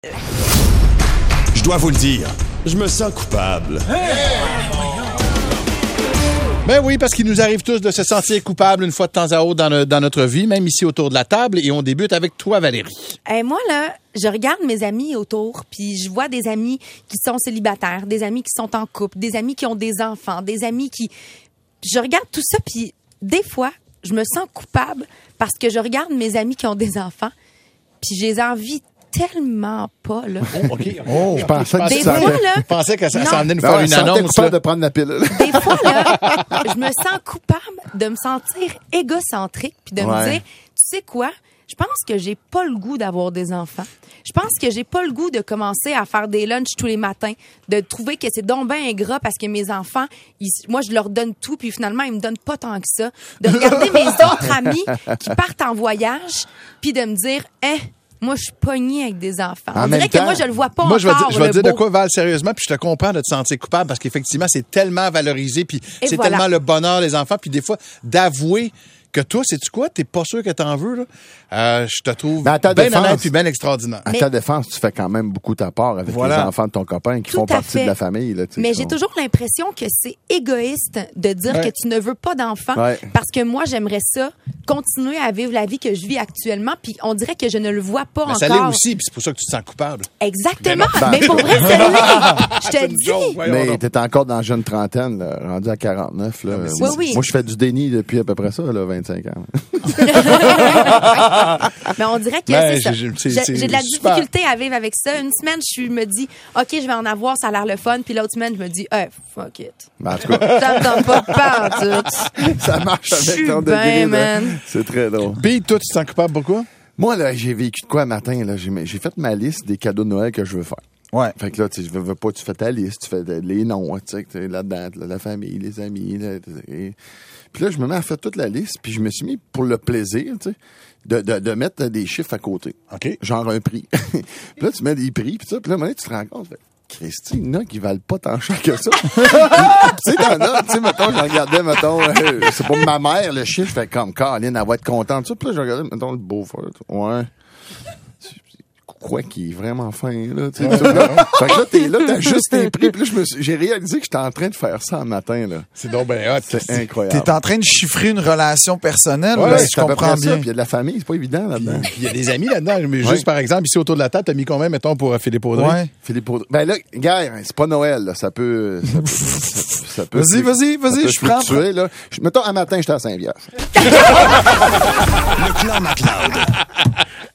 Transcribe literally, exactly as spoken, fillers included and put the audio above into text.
Je dois vous le dire, je me sens coupable. Ben oui, parce qu'il nous arrive tous de se sentir coupable une fois de temps à autre dans, le, dans notre vie, même ici autour de la table. Et on débute avec toi, Valérie. Hey, moi, là, je regarde mes amis autour, puis je vois des amis qui sont célibataires, des amis qui sont en couple, des amis qui ont des enfants, des amis qui... Je regarde tout ça, puis des fois, je me sens coupable parce que je regarde mes amis qui ont des enfants, puis j'ai envie tellement pas, là. Oh, OK. Oh, je pensais que Des tu fois, sentais- là... Je pensais que ça Non. s'en venait nous Non, faire elle une sentait annonce. coupable là. de prendre la pilule. Des fois, là, je me sens coupable de me sentir égocentrique puis de Ouais. me dire, tu sais quoi? Je pense que j'ai pas le goût d'avoir des enfants. Je pense que j'ai pas le goût de commencer à faire des lunchs tous les matins, de trouver que c'est donc ben ingrat parce que mes enfants, ils- moi, je leur donne tout puis finalement, ils me donnent pas tant que ça. De regarder mes autres amis qui partent en voyage puis de me dire, hein, moi, je suis pognée avec des enfants. En On même dirait que temps, moi, je le vois pas Moi, je vais encore, dire, je vais le dire de beau. quoi, Val, sérieusement, puis je te comprends de te sentir coupable parce qu'effectivement, c'est tellement valorisé, puis Et c'est voilà. tellement le bonheur des enfants, puis des fois, d'avouer que toi, sais-tu quoi, t'es pas sûr que t'en veux, là. Euh, je te trouve Mais à ta bien défense- honnête puis bien extraordinaire. À Mais- ta défense, tu fais quand même beaucoup ta part avec Voilà. les enfants de ton copain qui Tout font à partie fait. de la famille. Là, tu sais, Mais qui j'ai sont- toujours l'impression que c'est égoïste de dire Ouais. que tu ne veux pas d'enfant Ouais. parce que moi, j'aimerais ça, continuer à vivre la vie que je vis actuellement, puis on dirait que je ne le vois pas Mais encore. ça l'est aussi, puis c'est pour ça que tu te sens coupable. Exactement. Ben non. Mais pour vrai, c'est l'est. Je C'est te une dis. joke, voyons Mais donc. t'es encore dans la jeune trentaine, là, rendu à quarante-neuf. Là. Oui, oui. Moi, je fais du déni depuis à peu près ça, là, vingt-cinq ans. Mais on dirait que Ben, c'est ça. j'ai- c'est- J'ai c'est j'ai de la super. difficulté à vivre avec ça. Une semaine, je me dis, OK, je vais en avoir, ça a l'air le fun. Puis l'autre semaine, je me dis, hey, fuck it. Ben, en tout cas, Ça me donne pas de peur, tout. ça marche Je avec suis ton bien, degré. là. man. C'est très drôle. Puis toi, tu te sens coupable pourquoi? Moi, là, j'ai vécu de quoi un matin? Là? J'ai, j'ai fait ma liste des cadeaux de Noël que je veux faire. Ouais. Fait que là, tu sais, je veux, veux pas, tu fais ta liste, tu fais de- les noms, tu sais, que t'es là-dedans, là, la famille, les amis. Là, et- puis là, je me mets à faire toute la liste, puis je me suis mis pour le plaisir, tu sais, de, de, de mettre des chiffres à côté. OK. Genre un prix. Puis là, tu mets des prix, puis ça, puis là, à un moment donné, tu te rends compte, fait, Christy, il y en a qui valent pas tant cher que ça. tu sais, t'en as, tu sais, mettons, je regardais, mettons, euh, c'est pour ma mère, le chiffre, fait comme, Caroline, elle va être contente, ça. Puis là, je regardais, mettons, le beau-frère, ouais. Quoi qui est vraiment fin, là, tu sais. Fait que là, fait que là, t'es là, t'as juste tes prix. Puis là, je me suis- j'ai réalisé que j'étais en train de faire ça un matin, là. C'est donc ben hot. C'est incroyable. T'es en train de chiffrer une relation personnelle, Ouais, là, ouais, si c'est je à peu comprends près ça. bien. Puis il y a de la famille, c'est pas évident, là-dedans. Puis il y a des amis là-dedans. Mais Ouais. juste par exemple, ici autour de la table, t'as mis combien, mettons, pour euh, Philippe Audrey? Ouais. Philippe Audrey. Ben là, gars, c'est pas Noël, là. Ça peut, ça peut, ça, ça peut Vas-y, vas-y, ça vas-y, peut je prends. fluctuer, là. Je- Mettons, un matin, j'étais à Saint-Vierge. Le clan MacLeod.